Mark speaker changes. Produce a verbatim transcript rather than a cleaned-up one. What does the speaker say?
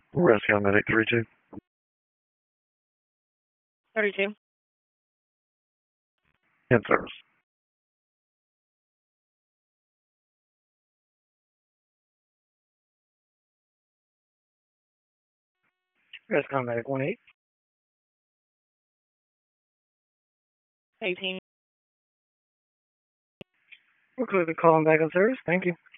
Speaker 1: Rescue Medic three two.
Speaker 2: thirty-two.
Speaker 1: In service.
Speaker 2: Rescue Medic one eight. eighteen. We're clearly calling back on service. Thank you.